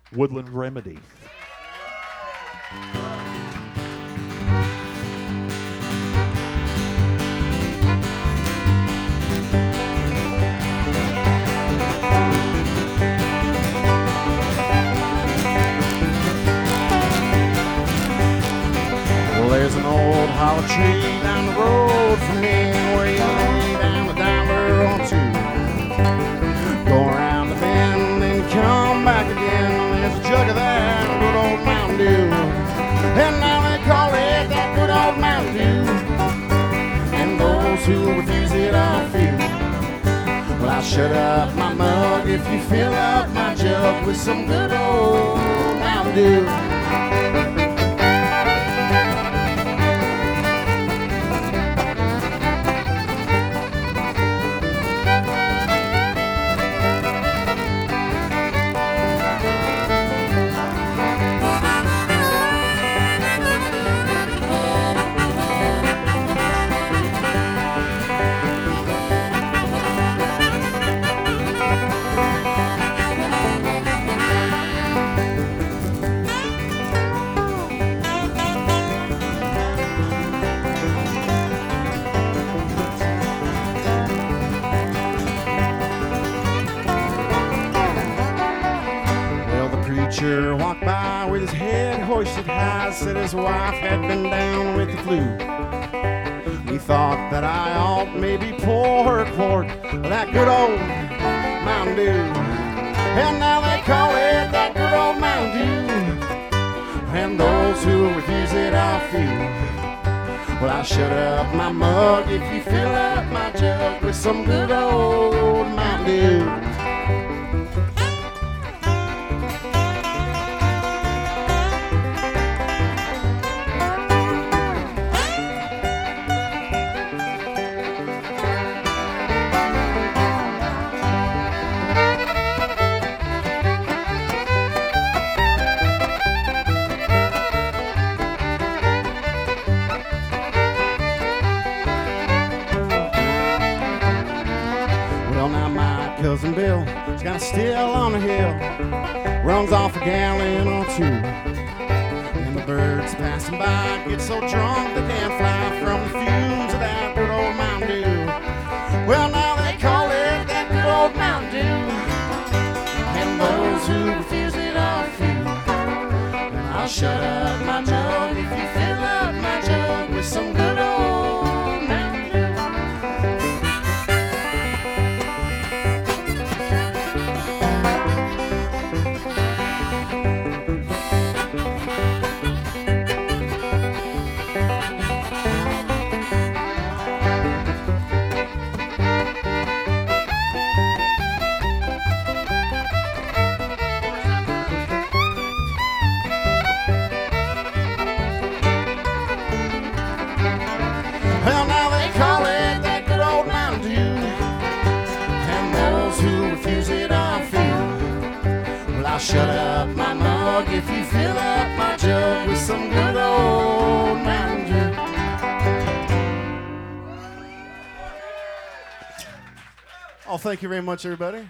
Woodland Remedy. Well, there's an old hollow tree down the road from me where you lay down the dollar or two. Go around the bend and come back again. There's a jug of that good old Mountain Dew. And now they call it that good old Mountain Dew. And those who refuse it are few. Well, I'll shut up my mug if you fill up my jug with some good old Mountain Dew. Walked by with his head hoisted high, said his wife had been down with the flu. He thought that I ought maybe pour her a quart of that good old Mountain Dew. And now they call it that good old Mountain Dew. And those who refuse it are few. Well, I'll shut up my mug if you fill up my jug with some good old Mountain Dew. Cousin Bill, he's got a still on the hill, runs off a gallon or two. And the birds passing by get so drunk they can't fly from the fumes of that good old Mountain Dew. Well, now they call it that good old Mountain Dew. And those who refuse it are few. And I'll shut up my jug if you fill up my jug with some good old Mountain Dew. Well, now they call it that good old Mountain Dew. And those who refuse it are few. Well, I'll shut up my mug if you fill up my jug with some good old Mountain Dew. Oh, thank you very much, everybody.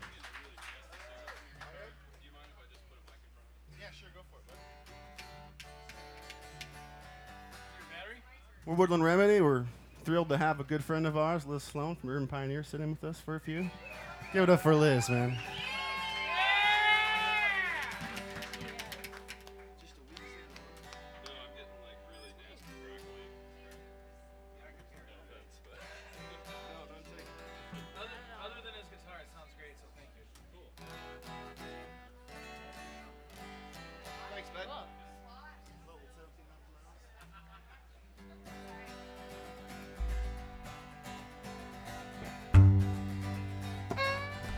We're Woodland Remedy. We're thrilled to have a good friend of ours, Liz Sloan from Urban Pioneer, sitting with us for a few. Give it up for Liz, man.